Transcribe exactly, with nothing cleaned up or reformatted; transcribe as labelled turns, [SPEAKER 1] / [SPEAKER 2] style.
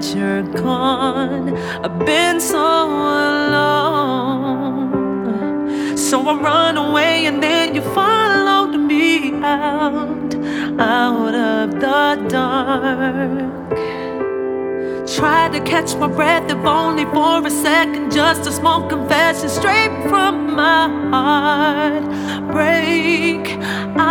[SPEAKER 1] that you're gone. I've been so alone. So I run away and then you followed me out, out of the dark. Tried to catch my breath, if only for a second. Just a small confession straight from my heart. Break.